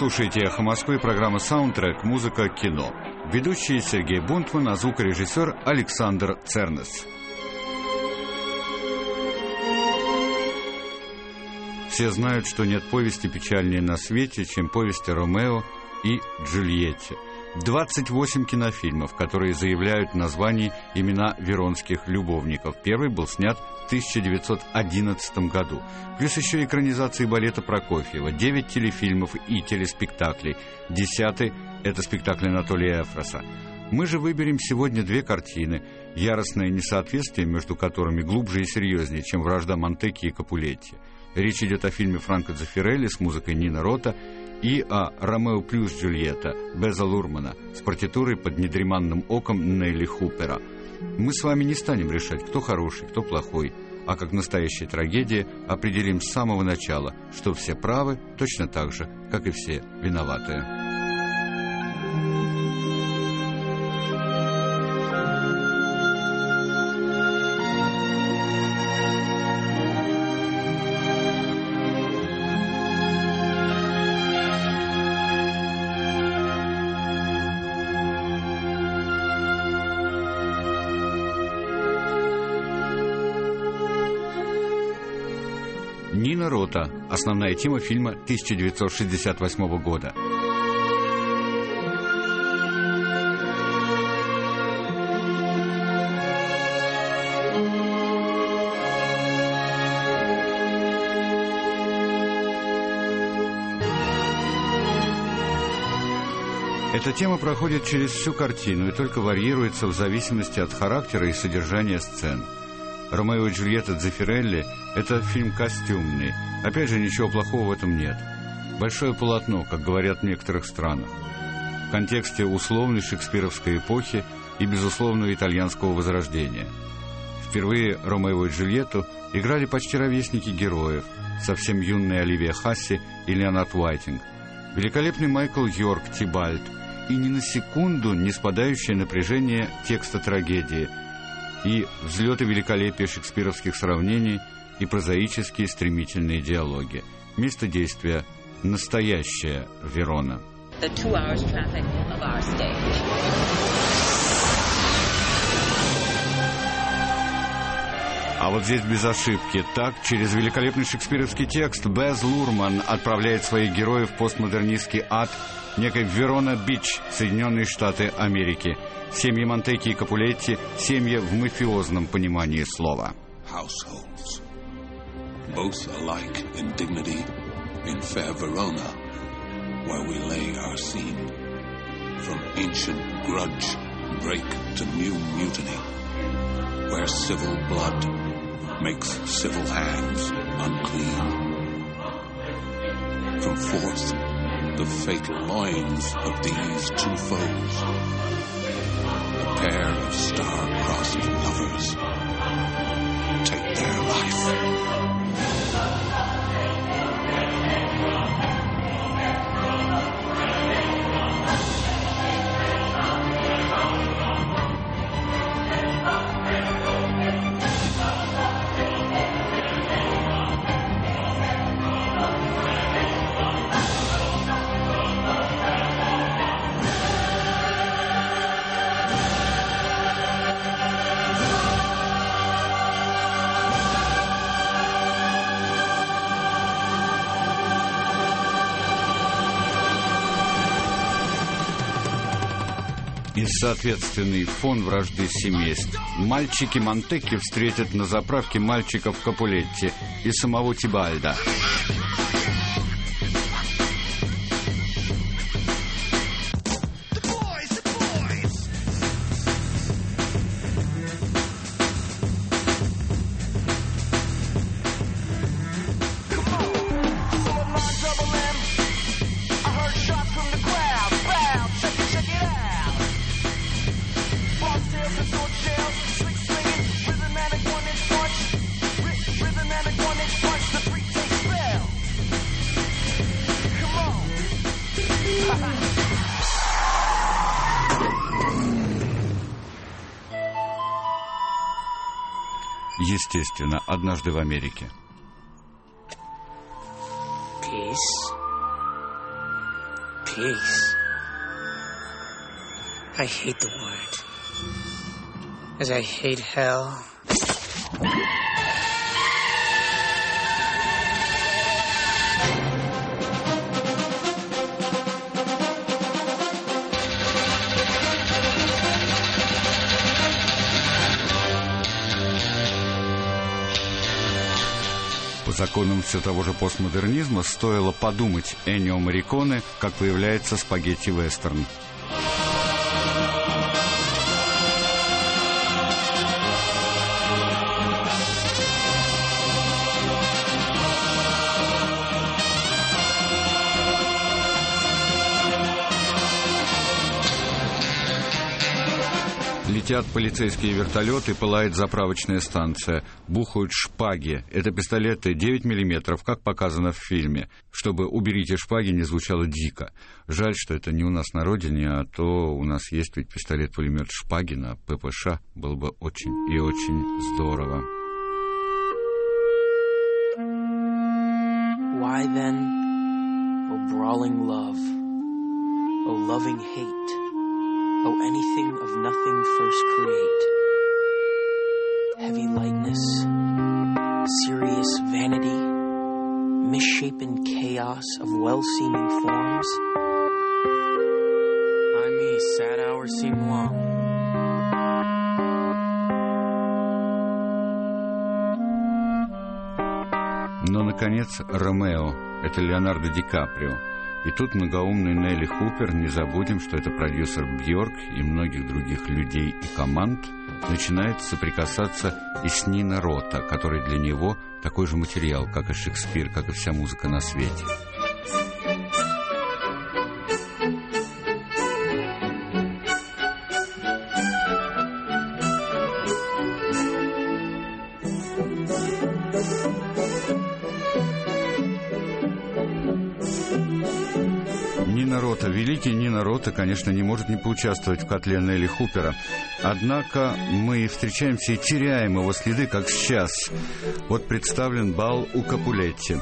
слушаете «Эхо Москвы», программа «Саундтрек», музыка, кино. Ведущий Сергей Бунтман, а звукорежиссер Александр Цернес. Все знают, что нет повести печальнее на свете, чем повесть о Ромео и Джульетте. 28 кинофильмов, которые заявляют в названии имена веронских любовников. Первый был снят в 1911 году. Плюс еще экранизации балета Прокофьева, 9 телефильмов и телеспектаклей. 10-й – это спектакль Анатолия Эфроса. Мы же выберем сегодня две картины, яростное несоответствие между которыми глубже и серьезнее, чем вражда Монтекки и Капулетти. Речь идет о фильме Франко Дзеффирелли с музыкой Нино Рота и о «Ромео плюс Джульетта» Беза Лурмана с партитурой под недреманным оком Нелли Хупера. Мы с вами не станем решать, кто хороший, кто плохой, а как настоящая трагедия определим с самого начала, что все правы точно так же, как и все виноватые. Нино Рота. Основная тема фильма 1968 года. Эта тема проходит через всю картину и только варьируется в зависимости от характера и содержания сцен. «Ромео и Джульетта» Дзеффирелли – это фильм костюмный. Опять же, ничего плохого в этом нет. Большое полотно, как говорят в некоторых странах. В контексте условной шекспировской эпохи и безусловного итальянского возрождения. Впервые Ромео и Джульетту играли почти ровесники героев, совсем юные Оливия Хасси и Леонард Уайтинг, великолепный Майкл Йорк Тибальд и ни на секунду не спадающее напряжение текста трагедии, и взлеты великолепия шекспировских сравнений и прозаические стремительные диалоги. Место действия – настоящая Верона. А вот здесь без ошибки. Так, через великолепный шекспировский текст Без Лурман отправляет своих героев в постмодернистский ад некой Верона-Бич, Соединенные Штаты Америки. Семьи Монтекки и Капулетти – семьи в мафиозном понимании слова. Households, both alike in dignity, in fair Verona, where we lay our scene. From ancient grudge break to new mutiny, where civil blood makes civil hands unclean. From forth the fatal loins of these two foes, a pair of star-crossed lovers take their life. И соответственный фон вражды семейств. Мальчики Монтекки встретят на заправке мальчиков Капулетти и самого Тибальда. Естественно, однажды в Америке. Peace peace. I hate the word, as I hate hell. По законам все того же постмодернизма стоило подумать Эннио Морриконе, как появляется спагетти-вестерн. Летят полицейские вертолеты, пылает заправочная станция, бухают шпаги. Это пистолеты 9 мм, как показано в фильме. Чтобы «уберите шпаги» не звучало дико. Жаль, что это не у нас на родине, а то у нас есть ведь пистолет-пулемет «Шпаги» на ППШ. Было бы очень и очень здорово. Why then, O brawling love, O loving hate, O anything of nothing first create, heavy lightness, serious vanity, misshapen chaos of well-seeming forms, I me sad hours seem long. Но, наконец, Ромео — это Леонардо Ди Каприо. И тут многоумный Нелли Хупер, не забудем, что это продюсер Бьорк и многих других людей и команд, начинает соприкасаться и с Нино Рота, который для него такой же материал, как и Шекспир, как и вся музыка на свете. Великий Нино Рота, конечно, не может не поучаствовать в котле Нелли Хупера. Однако мы встречаемся и теряем его следы, как сейчас. Вот представлен бал у Капулетти.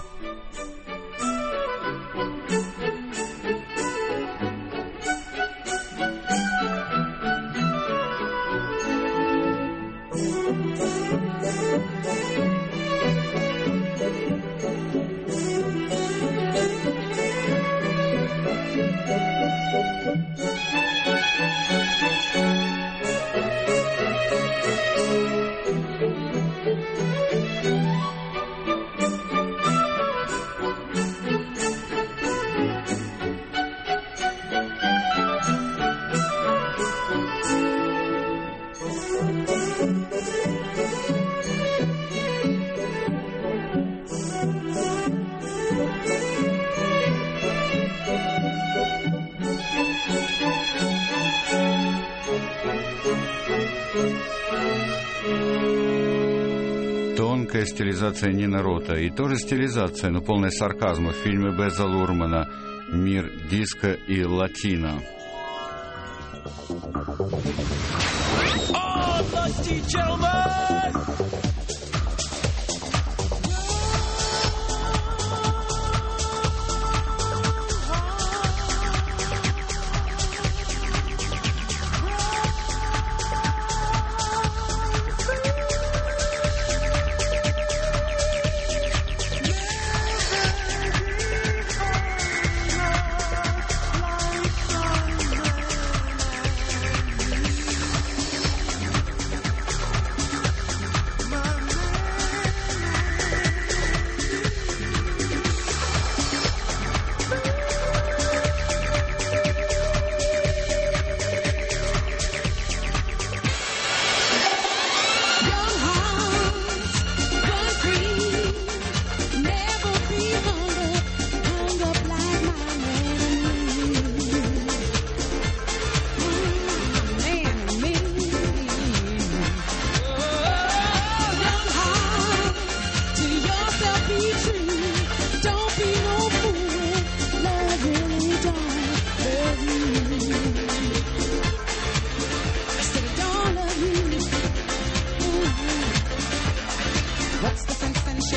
Тонкая стилизация Нино Рота и тоже стилизация, но полная сарказма в фильме Беза Лурмана «Мир диско и латино».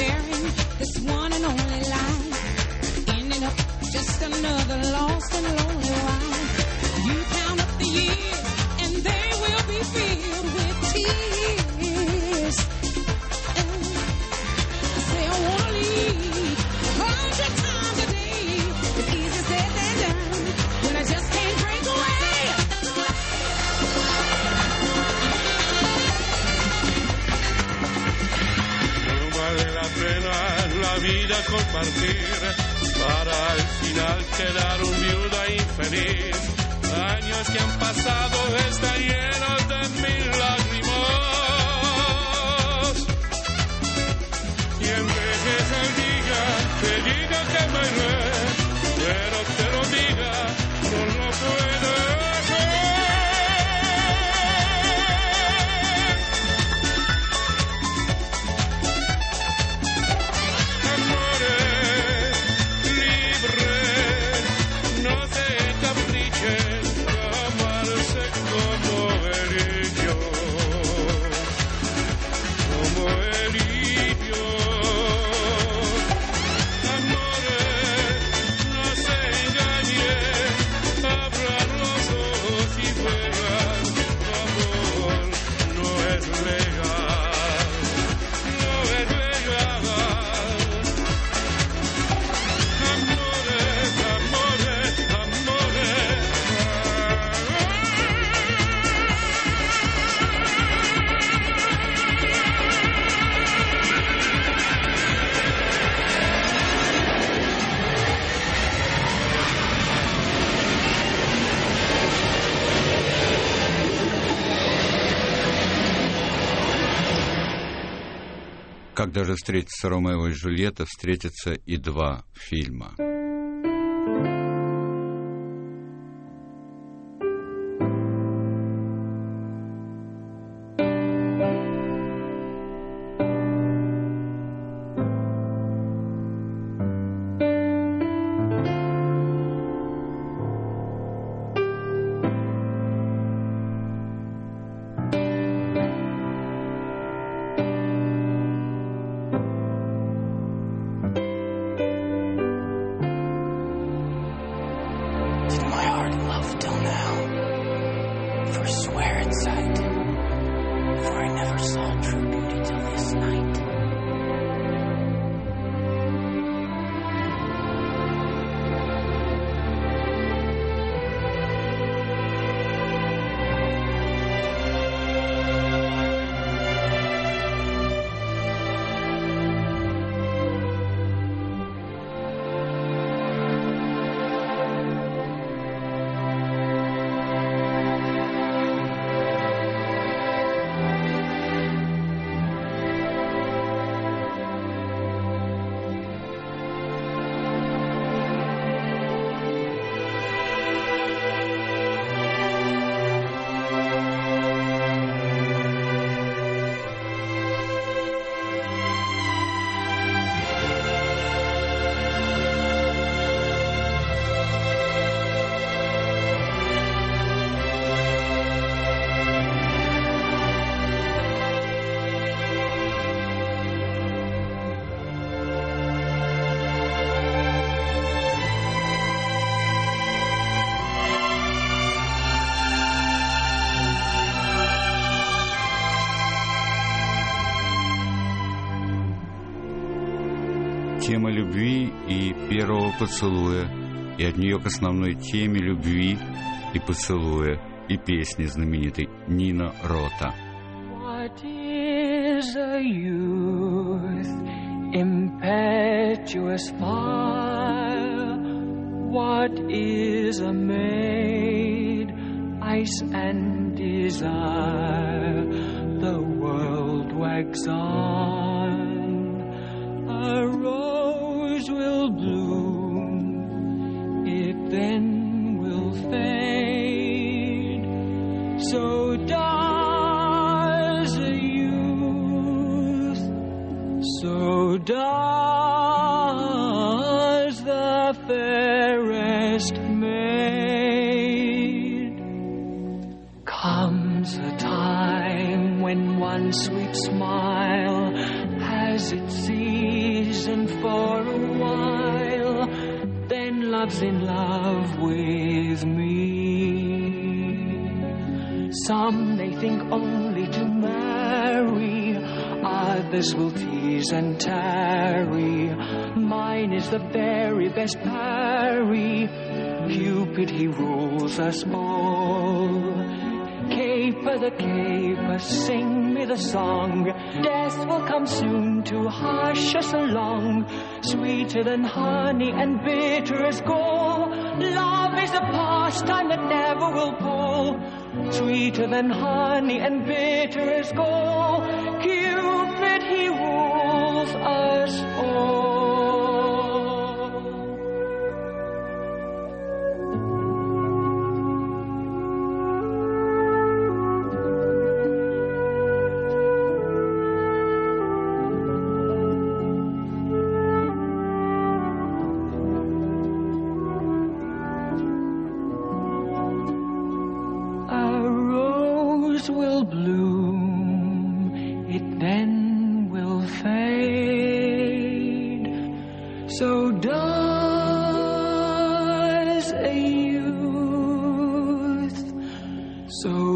This one and only life, ending up just another lost and lonely. la pena la vida compartir, para al final quedar un viuda infeliz. Años que han pasado están llenos de mil lágrimas. Y en vez de que diga que me iré, pero te lo diga, no lo puedo hacer. Amore libre, no se caprichen, amarse como él y yo, como él y yo. Amore, no se engañe, abra los ojos y vean, amor, no es legal, no es legal. Amore, amore, amore. Когда же встретятся Ромео и Джульетта, встретятся и два фильма. Did my heart love till now? Forswear its sight, for I never saw true beauty till this night. Тема любви и первого поцелуя, и от нее к основной теме любви и поцелуя, и песни знаменитой Нино Рота. What is a youth, impetuous fire? What is a maid, ice and desire? The world wags on, a rose will bloom, it then will fade. So does a youth, so does the fairest maid. Comes a time when one sweet smile has its season for a while, then love's in love with me. Some may think only to marry, others will tease and tarry. Mine is the very best parry. Cupid, he rules us all. caper the caper, sing me the song. Death will come soon to hush us along. Sweeter than honey and bitter as gall. Love is a pastime that never will pall. Sweeter than honey and bitter as gall. Cupid, he rules us all. Will bloom, it then will fade. So does a youth, so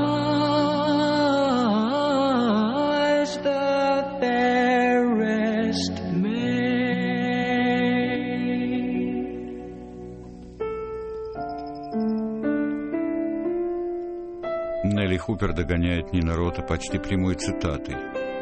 does the fairest maid. Нелли Хупер догоняет Нина Рота почти прямой цитатой.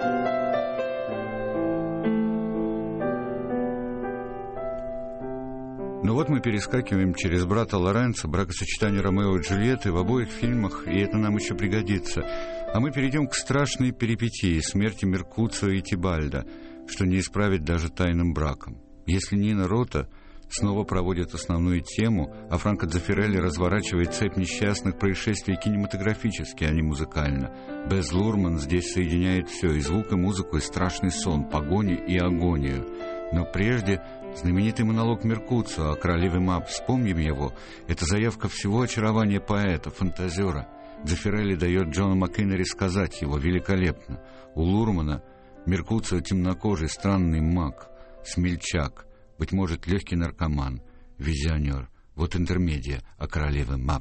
Но вот мы перескакиваем через брата Лоренцо, бракосочетание Ромео и Джульетты в обоих фильмах, и это нам еще пригодится. А мы перейдем к страшной перипетии смерти Меркуцио и Тибальда, что не исправить даже тайным браком. Если Нина Рота снова проводит основную тему, а Франко Дзеффирелли разворачивает цепь несчастных происшествий кинематографически, а не музыкально. Без Лурман здесь соединяет все, и звук, и музыку, и страшный сон, погоню и агонию. Но прежде знаменитый монолог Меркуцио о королеве Мап, вспомним его, это заявка всего очарования поэта, фантазера. Дзеффирелли дает Джону Маккейнери сказать его великолепно. У Лурмана Меркуцио темнокожий, странный маг, смельчак, быть может, легкий наркоман, визионер. Вот интермедия о королеве Мап.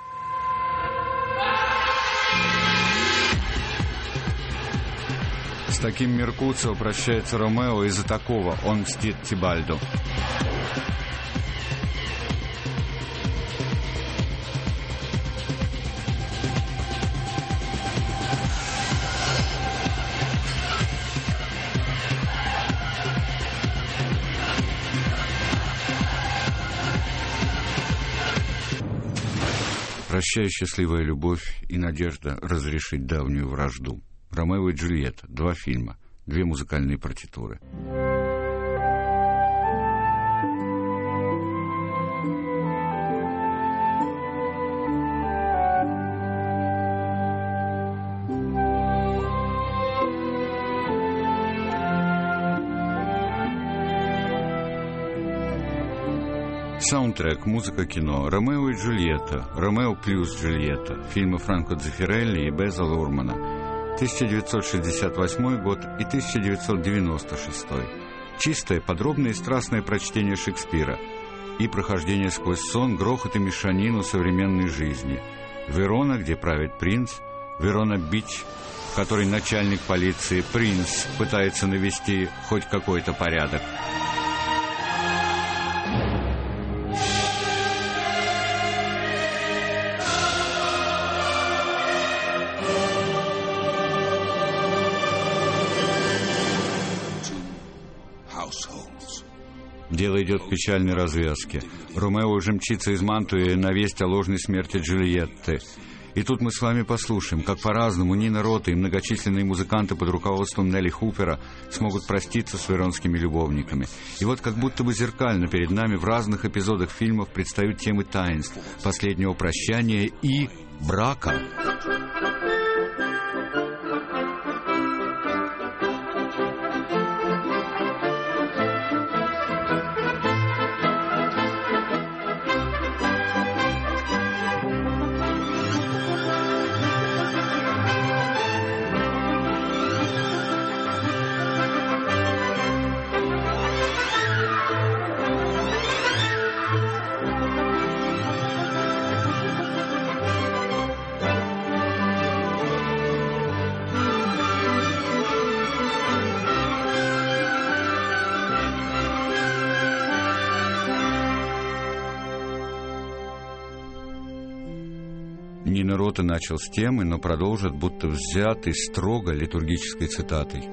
С таким Меркуцио прощается Ромео, из-за такого он мстит Тибальду. Прощай, счастливая любовь и надежда разрешить давнюю вражду. Ромео и Джульетта. 2 фильма, 2 музыкальные партитуры. Саундтрек, музыка, кино. Ромео и Джульетта, Ромео плюс Джульетта. Фильмы Франко Дзеффирелли и Беза Лурмана. 1968 год и 1996. Чистое, подробное и страстное прочтение Шекспира. И прохождение сквозь сон, грохот и мешанину современной жизни. Верона, где правит принц. Верона-Бич, в которой начальник полиции, принц, пытается навести хоть какой-то порядок. Дело идет к печальной развязке. Ромео уже мчится из Мантуи на весть о ложной смерти Джульетты. И тут мы с вами послушаем, как по-разному Нина Рота и многочисленные музыканты под руководством Нелли Хупера смогут проститься с веронскими любовниками. И вот как будто бы зеркально перед нами в разных эпизодах фильмов предстают темы таинств, последнего прощания и брака. Нино Рота начал с темы, но продолжит, будто взятой строго литургической цитатой.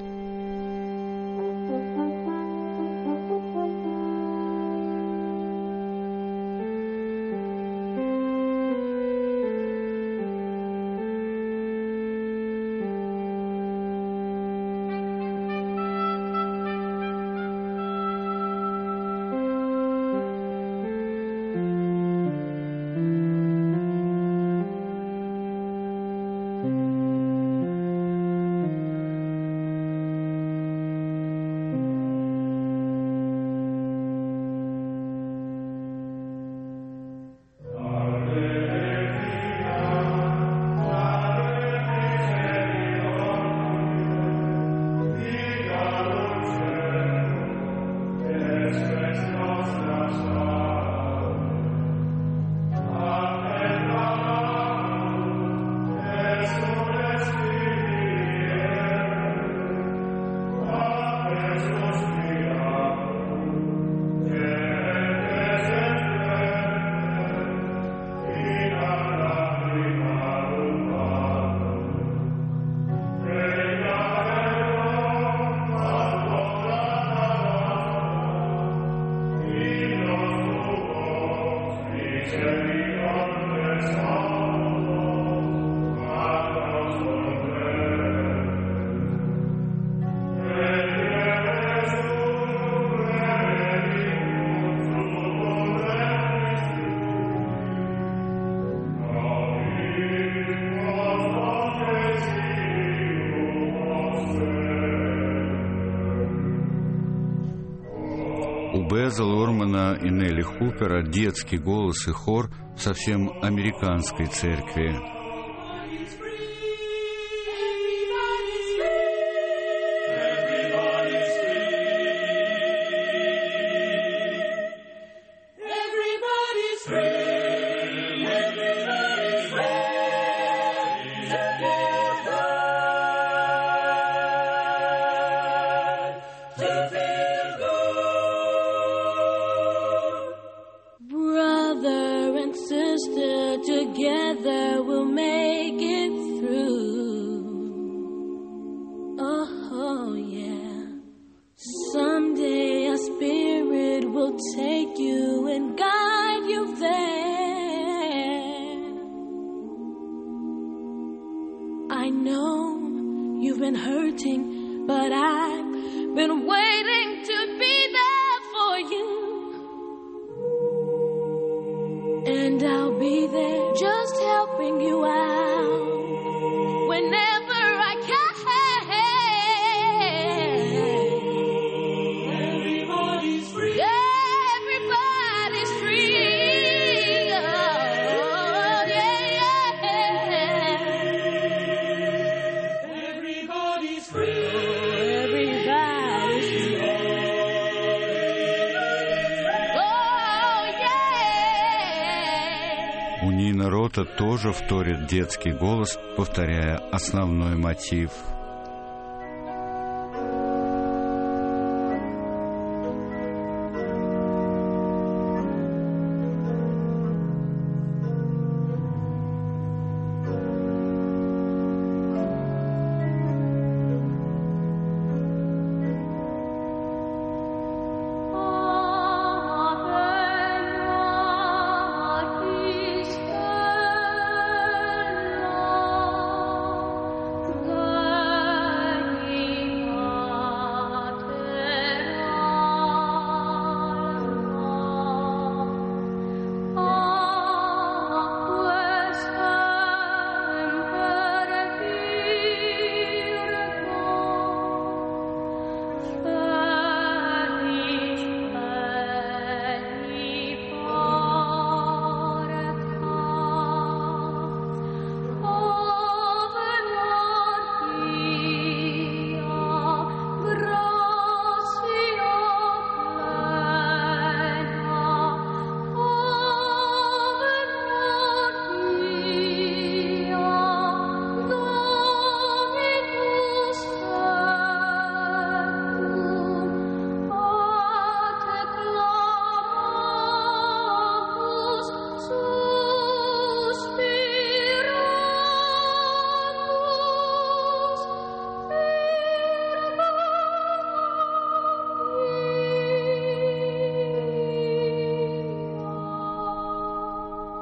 У Беза Лормана и Нелли Хупера детский голос и хор совсем американской церкви. Together we'll make it through. Oh, yeah. Someday our spirit will take you and guide you there. I know you've been hurting, but I've been waiting to be there for you. And I'll be there just helping you out whenever I can. Everybody's free. Everybody's free. Oh, yeah. Everybody's free. Everybody's free. У Нино Рота тоже вторит детский голос, повторяя основной мотив. God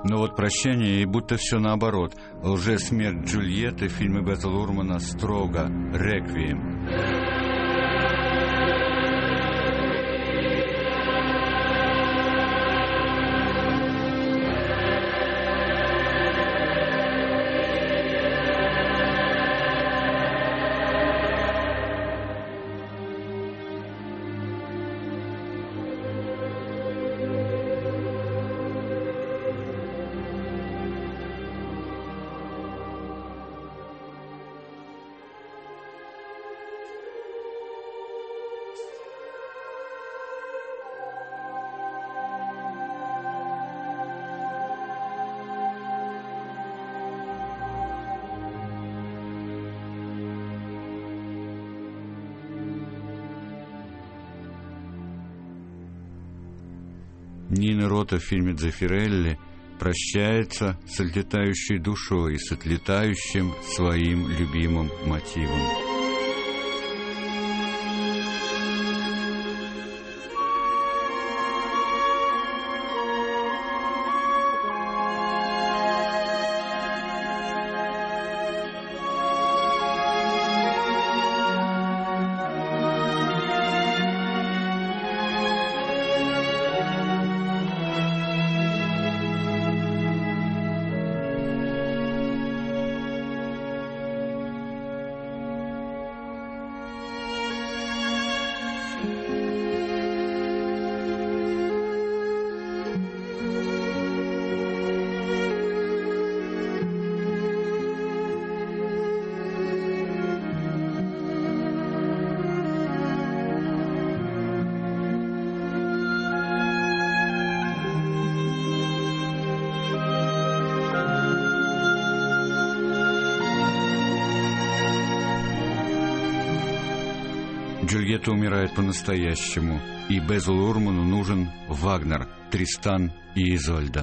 Но вот «Прощание» и будто все наоборот. Лжесмерть Джульетты в фильме Беза Лурмана строго «Реквием». Нина Рота в фильме «Дзеффирелли» прощается с отлетающей душой и с отлетающим своим любимым мотивом. Джульетта умирает по-настоящему, и Безу Лурману нужен Вагнер, Тристан и Изольда.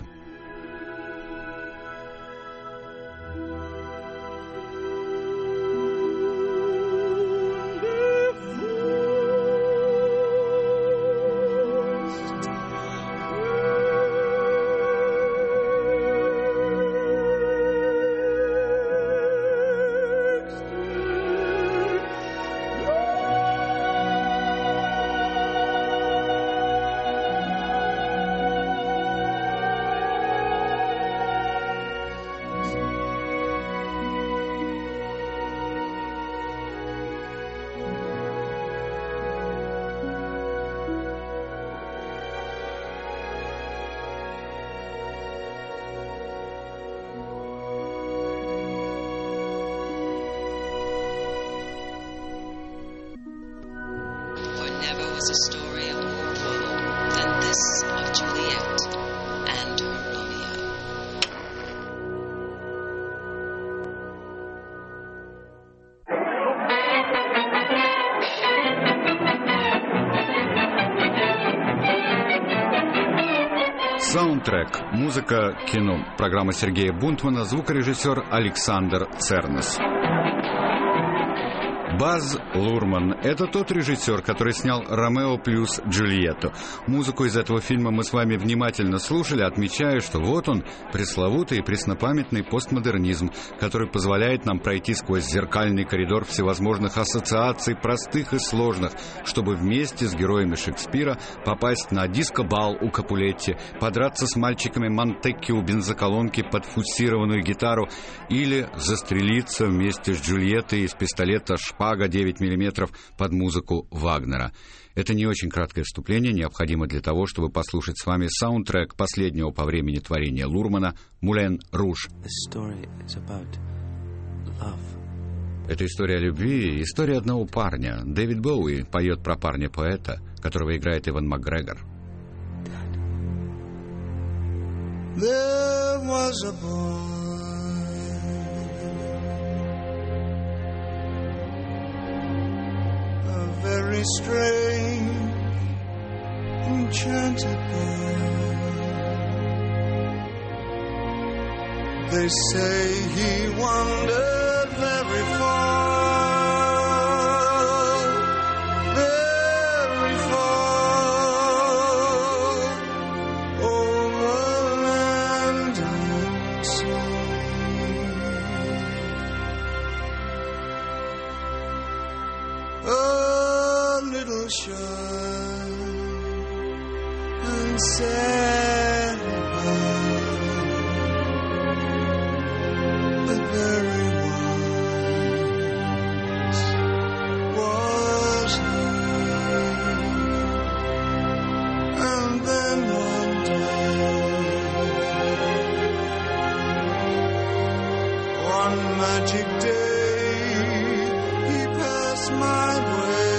A story of more woe than this of Juliet and her Romeo. Саундтрек. Музыка кино. Программа Сергея Бунтмана. Звукорежиссер Александр Цернес. Баз Лурман – это тот режиссер, который снял «Ромео плюс Джульетту». Музыку из этого фильма мы с вами внимательно слушали, отмечая, что вот он, пресловутый и преснопамятный постмодернизм, который позволяет нам пройти сквозь зеркальный коридор всевозможных ассоциаций, простых и сложных, чтобы вместе с героями Шекспира попасть на диско-бал у Капулетти, подраться с мальчиками Монтекки у бензоколонки под фуссированную гитару или застрелиться вместе с Джульеттой из пистолета «Шпага» 9 мм под музыку Вагнера. Это не очень краткое вступление, необходимо для того, чтобы послушать с вами саундтрек последнего по времени творения Лурмана «Мулен Руж». Это история любви, история одного парня. Дэвид Боуи поет про парня-поэта, которого играет Иван Макгрегор. There was a boy, very strange, enchanted boy. They say he wandered very far, very far, over land and ocean and sail above the very once was he. And then one day, one magic day, he passed my way.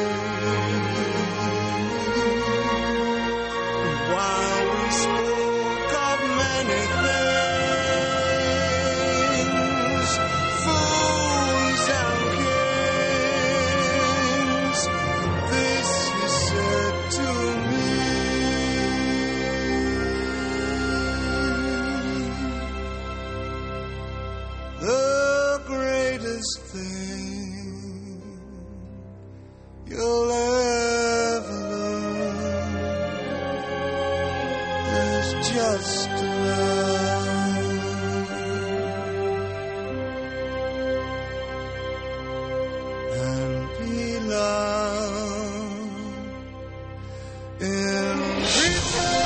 And while we spoke of many things, fools and kings, this he said to me: the greatest thing you'll ever learn is just to love and be loved in return.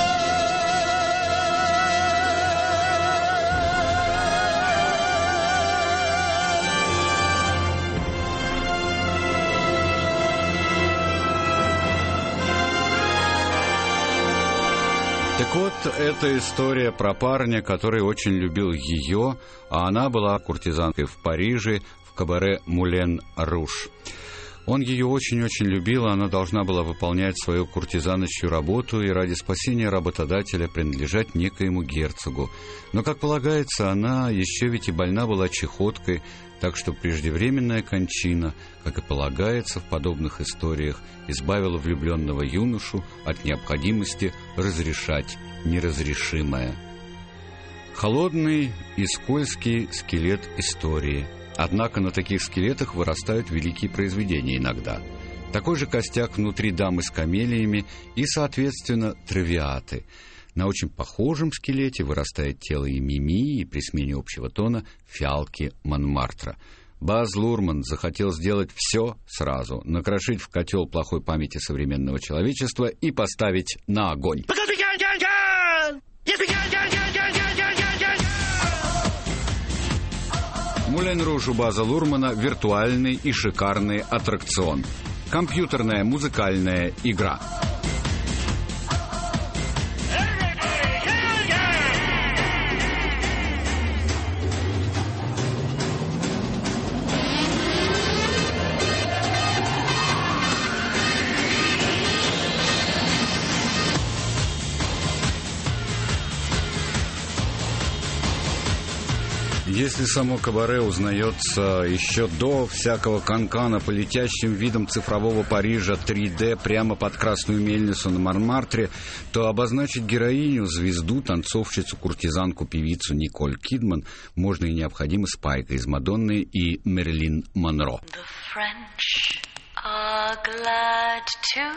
Так вот, это история про парня, который очень любил ее, а она была куртизанкой в Париже, в кабаре «Мулен Руж». Он ее очень-очень любил, она должна была выполнять свою куртизаночью работу и ради спасения работодателя принадлежать некоему герцогу. Но, как полагается, она еще ведь и больна была чехоткой, так что преждевременная кончина, как и полагается в подобных историях, избавила влюбленного юношу от необходимости разрешать неразрешимое. Холодный и скользкий скелет истории. Однако на таких скелетах вырастают великие произведения иногда. Такой же костяк внутри дамы с камелиями и, соответственно, травиаты. На очень похожем скелете вырастает тело и Мими, и при смене общего тона фиалки Монмартра. Баз Лурман захотел сделать все сразу, накрошить в котел плохой памяти современного человечества и поставить на огонь. Мулен Руж у База Лурмана — виртуальный и шикарный аттракцион. Компьютерная музыкальная игра. Если само кабаре узнается еще до всякого канкана по летящим видам цифрового Парижа 3D прямо под красную мельницу на Монмартре, то обозначить героиню, звезду, танцовщицу, куртизанку, певицу Николь Кидман можно и необходимо Спайка из «Мадонны» и Мэрилин Монро. The French are glad to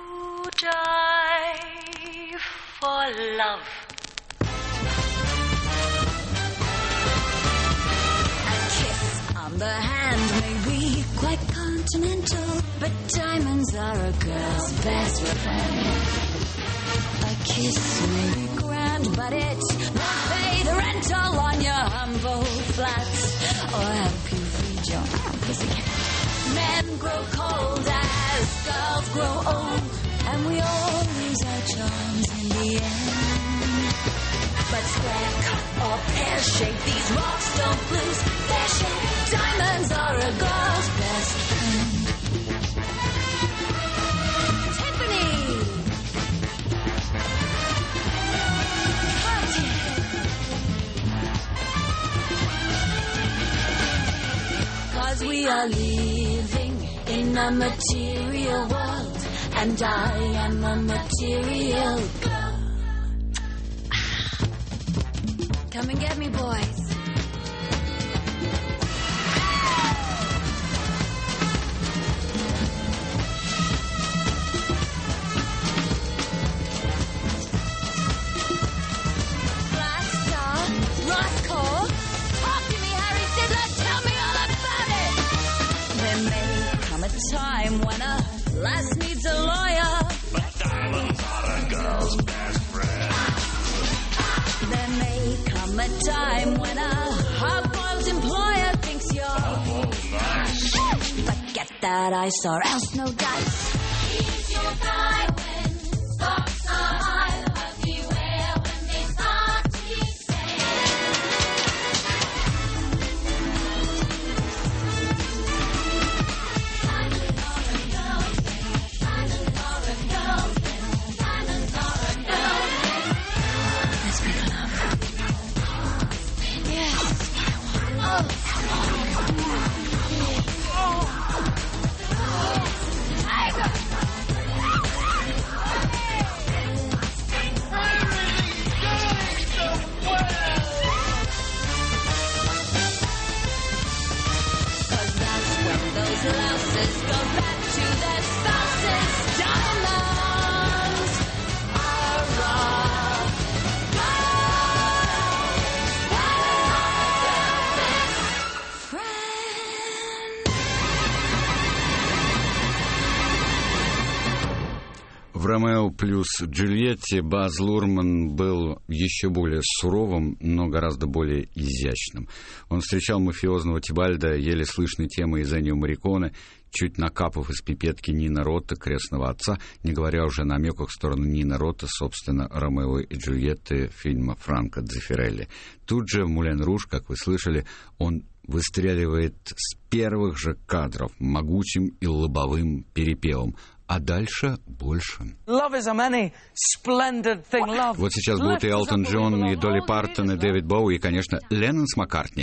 die for love. The hand may be quite continental, but diamonds are a girl's best friend. A kiss may be grand, but it won't pay the rental on your humble flats or help you feed your pussycat. Men grow cold as girls grow old, and we all lose our charms in the end. But square cut or pear shape, these rocks don't lose their shape. Diamonds are a girl's best friend. Tiffany! Cause we are living in a material world, and I am a material girl. Come and get me, boys. Time when a last needs a lawyer. But diamonds are a girl's best friend. There may come a time when a hard-boiled employer thinks you're nice. but get that ice or else no dice. He's your guy when stocks are high. What do you wear when they start to say? Diamonds are a girl's thing. Diamonds are a girl's thing. Diamonds are a girl's thing. Let's make love. Yes. Oh. Those louses go back to their spouses. Diamonds are rough. В «Ромео плюс Джульетте» Баз Лурман был еще более суровым, но гораздо более изящным. Он встречал мафиозного Тибальда еле слышной темой из «Эннио Морриконе», чуть накапав из пипетки Нино Рота, крестного отца, не говоря уже о намеках в сторону Нино Рота, собственно, «Ромео и Джульетты» фильма Франко Дзеффирелли. Тут же в «Мулен Руж», как вы слышали, он выстреливает с первых же кадров могучим и лобовым перепевом. А дальше больше. Вот сейчас будут и Элтон Джон, и Долли Партон, и Дэвид Боуи, и, конечно, Леннон с Маккартни.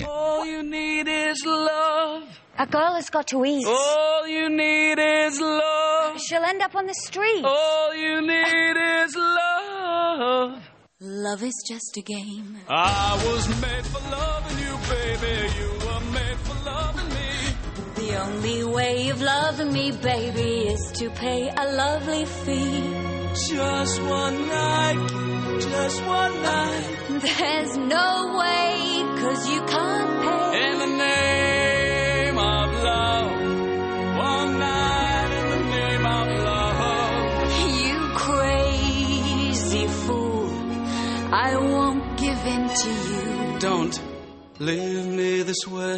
A girl has got to eat. All you need is love. She'll end up on the street. All you need is love. Love is just a game. I was made for loving you, baby. You were made for loving me. The only way of loving me, baby, is to pay a lovely fee. Just one night, just one night. There's no way, 'cause you can't pay. In the name of love, one night in the name of love. You crazy fool, I won't give in to you. Don't leave me this way.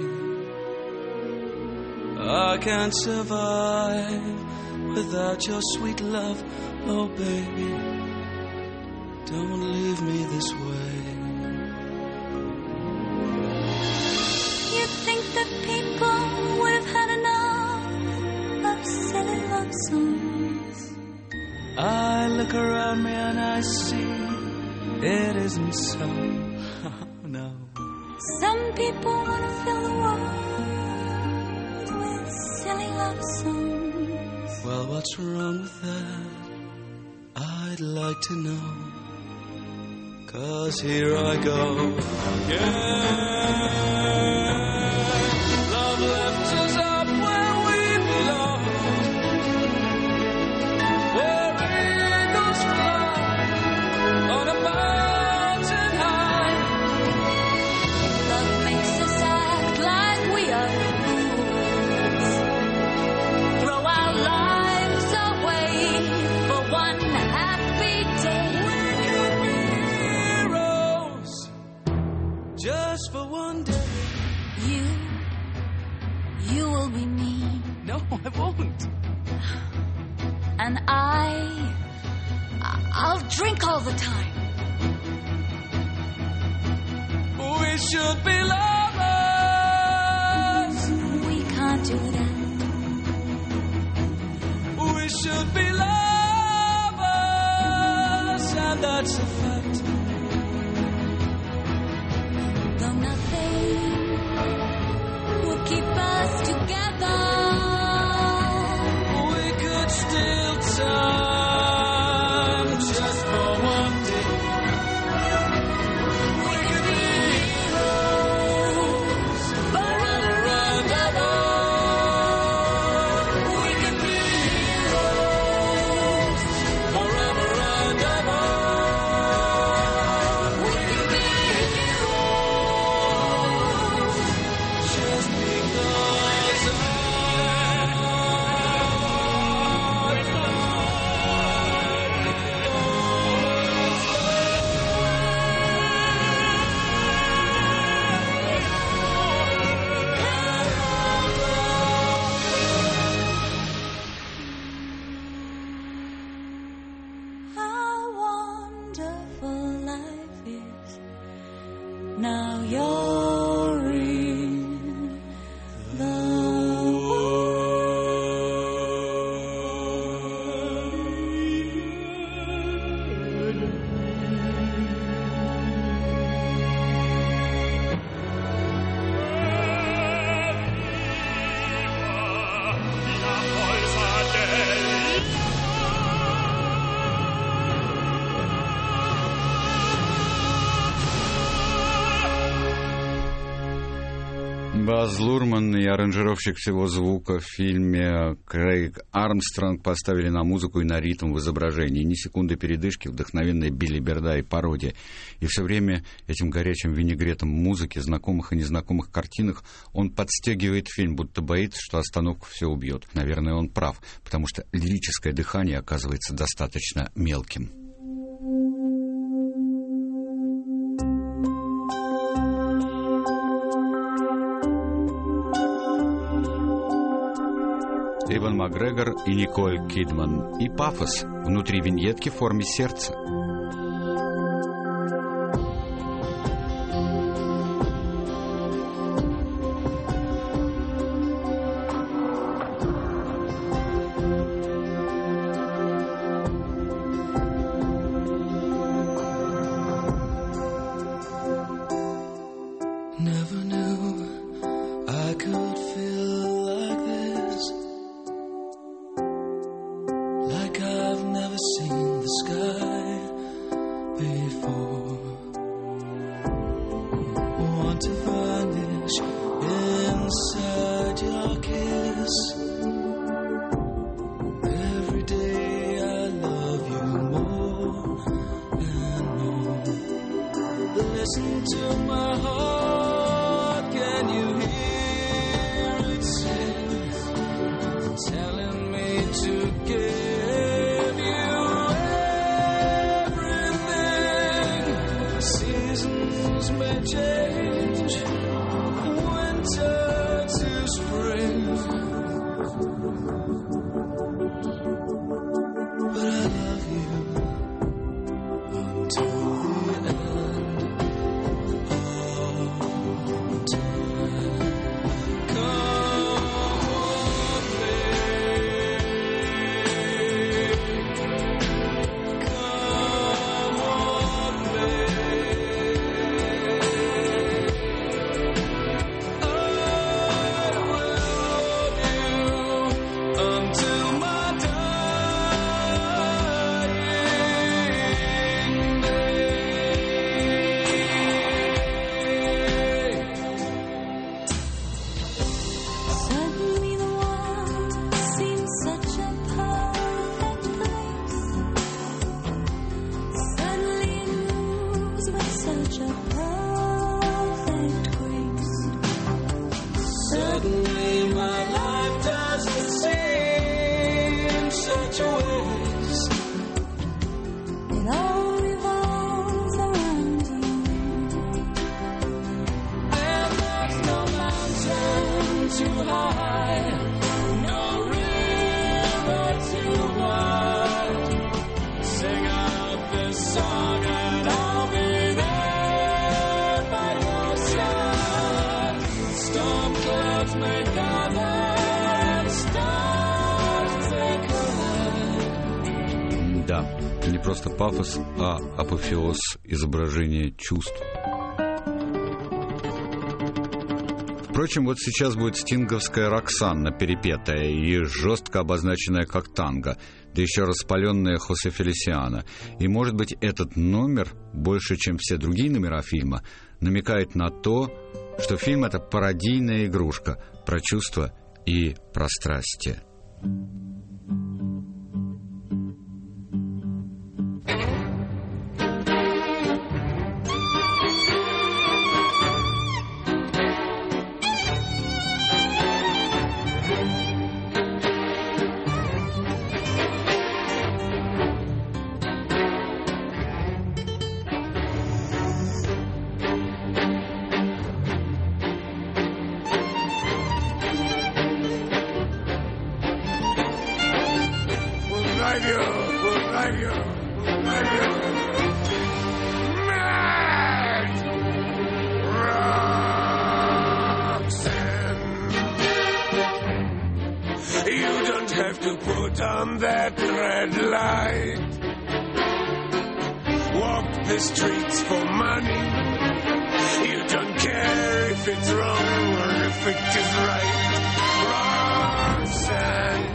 I can't survive without your sweet love, oh baby. Don't leave me this way. You think that people would have had enough of silly love songs? I look around me and I see it isn't so. No. Some people want to fill the world with silly love songs. Well, what's wrong with that? I'd like to know. 'Cause here I go. Yeah. Love left us up where we belong. Where eagles fly on a mountain high. Love makes us act like we are fools. Throw our lives away for one happy day. Just for one day. You will be me. No, I won't. And I'll drink all the time. We should be lovers. We can't do that. We should be lovers, and that's a fact. Though nothing will keep us together, we could steal time just for one day. We could be heroes forever and ever. We could be heroes forever and ever. Баз Лурман и аранжировщик всего звука в фильме Крейг Армстронг поставили на музыку и на ритм в изображении. Ни секунды передышки, вдохновенная Билли Берда и пародия. И все время этим горячим винегретом музыки, знакомых и незнакомых картинах, он подстегивает фильм, будто боится, что остановка все убьет. Наверное, он прав, потому что лирическое дыхание оказывается достаточно мелким. Иван Макгрегор и Николь Кидман. И пафос внутри виньетки в форме сердца. Listen to my heart, can you hear it sing? Telling me to give you everything. Seasons may change, winter to spring, but I love you until the end. Да, не просто пафос, а апофеоз изображения чувств. Впрочем, вот сейчас будет стинговская Роксанна, перепетая и жестко обозначенная как танго, да еще распаленная Хосе Фелисиано. И, может быть, этот номер, больше, чем все другие номера фильма, намекает на то, что фильм — это пародийная игрушка про чувства и про страсти. On that red light, walk the streets for money. You don't care if it's wrong or if it is right. Roxanne,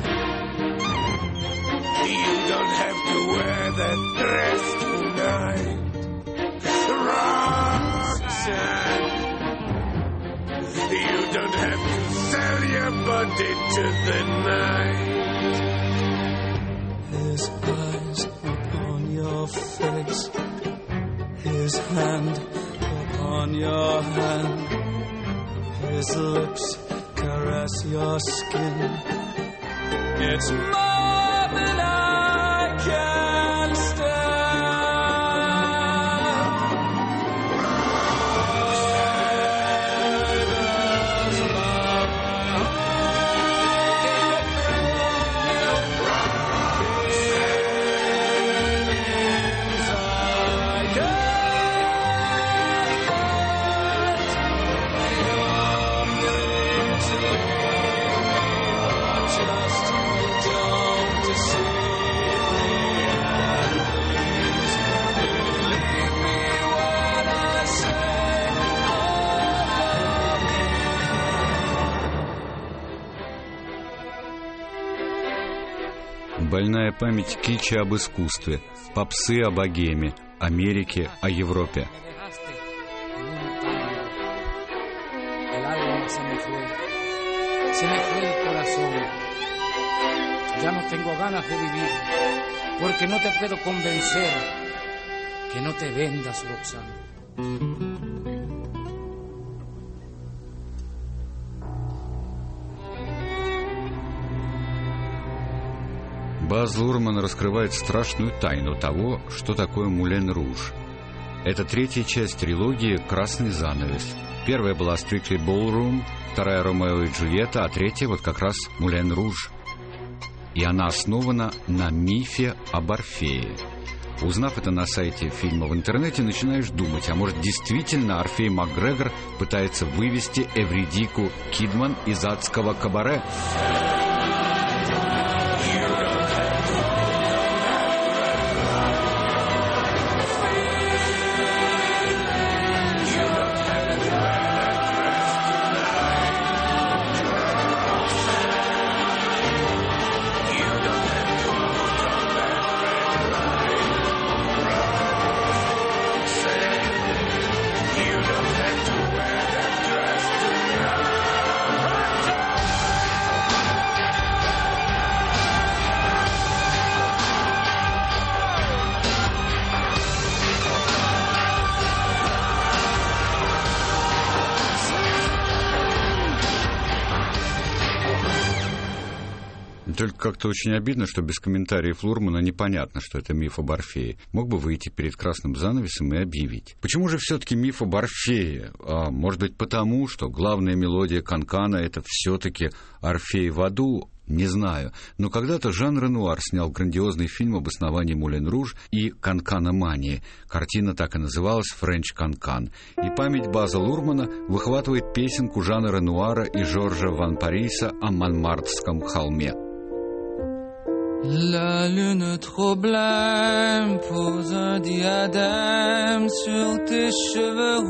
you don't have to wear that dress tonight. Roxanne, you don't into the night. His eyes upon your face, his hand upon your hand, his lips caress your skin. It's more than I can stand. Больная память китча об искусстве, попсы о богеме, Америке, о Европе. Se me fue el corazón. Ya no tengo ganas de vivir, porque no te puedo convencer que no te vendas, Roxana. Баз Лурман раскрывает страшную тайну того, что такое Мулен Руж. Это третья часть трилогии «Красный занавес». Первая была «Strictly Ballroom», вторая «Ромео и Джульетта», а третья вот как раз «Мулен Руж». И она основана на мифе об Орфее. Узнав это на сайте фильма в интернете, начинаешь думать, а может действительно Орфей Макгрегор пытается вывести Эвридику Кидман из адского кабаре? Только как-то очень обидно, что без комментариев Лурмана непонятно, что это миф об Орфее. Мог бы выйти перед красным занавесом и объявить. Почему же все-таки миф об Орфее? Может быть, потому, что главная мелодия Канкана — это все-таки Орфей в аду? Не знаю. Но когда-то Жан Ренуар снял грандиозный фильм об основании Мулен Руж и канканомании. Картина так и называлась «Френч Канкан». И память База Лурмана выхватывает песенку Жана Ренуара и Жоржа Ван Париса о Монмартрском холме. La lune trop blême pose un diadème sur tes cheveux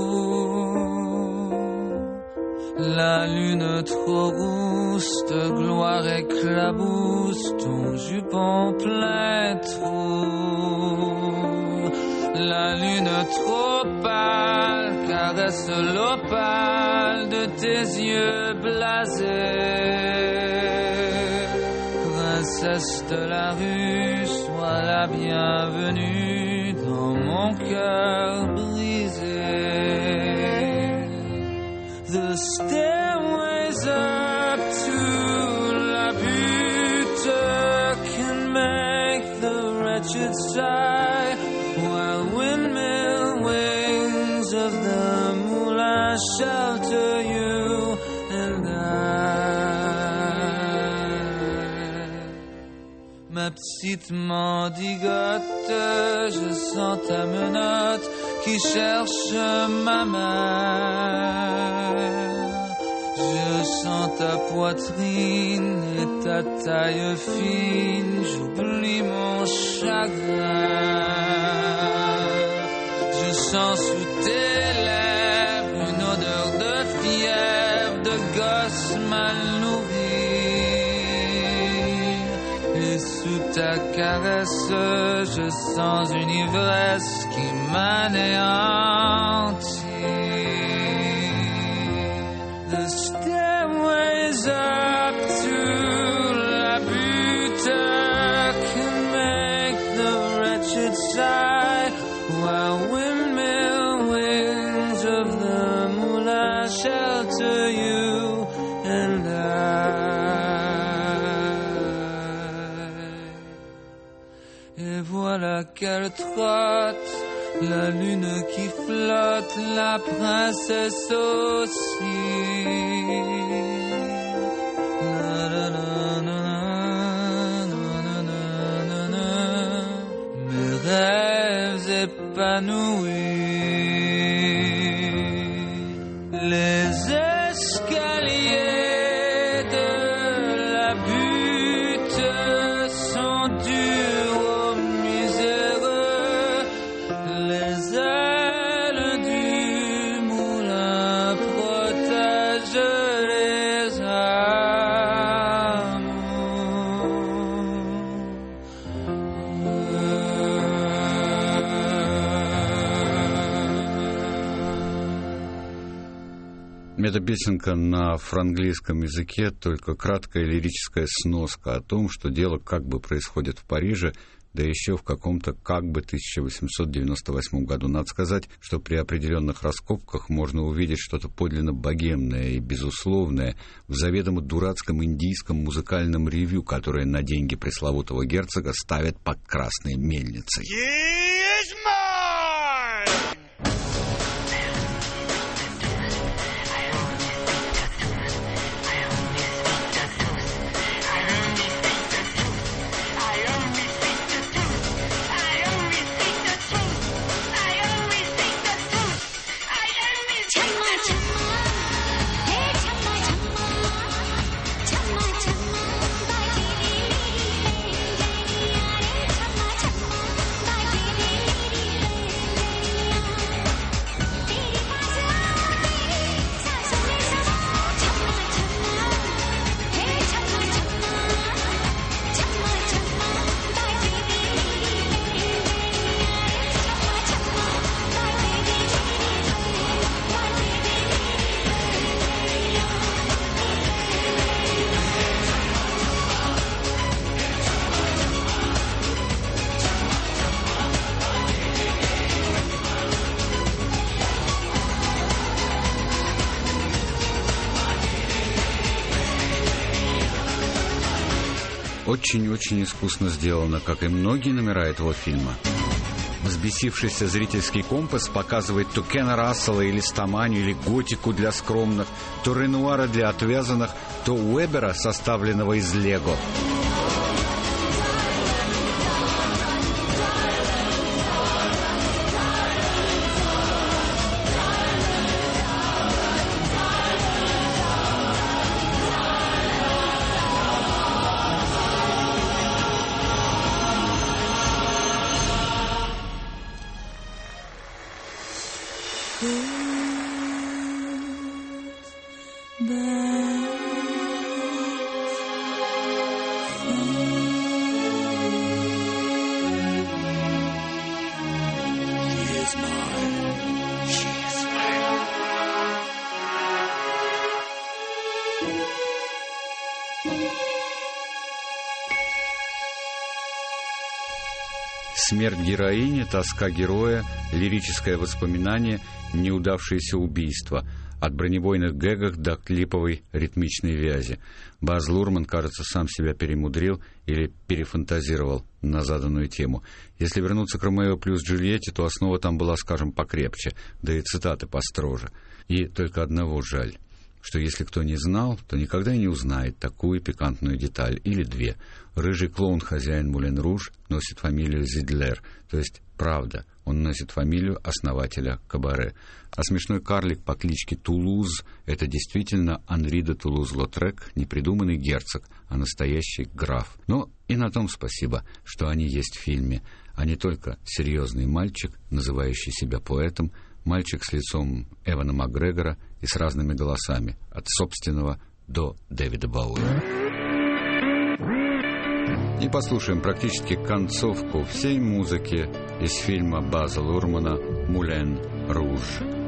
roux. La lune trop rousse de gloire éclabousse ton jupon plein trou. La lune trop pâle caresse l'opale de tes yeux blasés. Princesse de la rue, sois la bienvenue dans mon cœur brisé. The stairways up to la butte can make the wretched sigh, while windmill wings of the moulin shelter you and Ma petite mendigote, je sens ta menotte qui cherche ma mère. Je sens ta poitrine et ta taille fine, j'oublie mon chagrin. Je sens sous tes lèvres une odeur de fièvre, de gosse mal nourri. Et sous ta caresse, je sens une ivresse qui m'anéantit. The stairways up Et voilà qu'elle trotte, la lune qui flotte, la princesse aussi. Mes rêves épanouis, les escaliers de la butte sont durs aux miséreux, les ailes du moulin protègent les Эта песенка на франглийском языке, только краткая лирическая сноска о том, что дело как бы происходит в Париже, да еще в каком-то как бы 1898 году. Надо сказать, что при определенных раскопках можно увидеть что-то подлинно богемное и безусловное в заведомо дурацком индийском музыкальном ревью, которое на деньги пресловутого герцога ставят под красной мельницей. Очень-очень искусно сделано, как и многие номера этого фильма. Взбесившийся зрительский компас показывает то Кена Рассела или Стаманию, или готику для скромных, то Ренуара для отвязанных, то Уэбера, составленного из лего. Смерть героини, тоска героя, лирическое воспоминание, неудавшееся убийство. От бронебойных гэгов до клиповой ритмичной вязи. Баз Лурман, кажется, сам себя перемудрил или перефантазировал на заданную тему. Если вернуться к Ромео плюс Джульетте, то основа там была, скажем, покрепче, да и цитаты построже. И только одного жаль, что если кто не знал, то никогда и не узнает такую пикантную деталь или две. Рыжий клоун-хозяин Мулен-Руж носит фамилию Зидлер, то есть, правда, он носит фамилию основателя кабаре. А смешной карлик по кличке Тулуз — это действительно Анри де Тулуз-Лотрек, не придуманный герцог, а настоящий граф. Но и на том спасибо, что они есть в фильме, а не только серьезный мальчик, называющий себя поэтом, мальчик с лицом Эвана Макгрегора и с разными голосами, от собственного до Дэвида Боуи. И послушаем практически концовку всей музыки из фильма База Лурмана «Мулен Руж».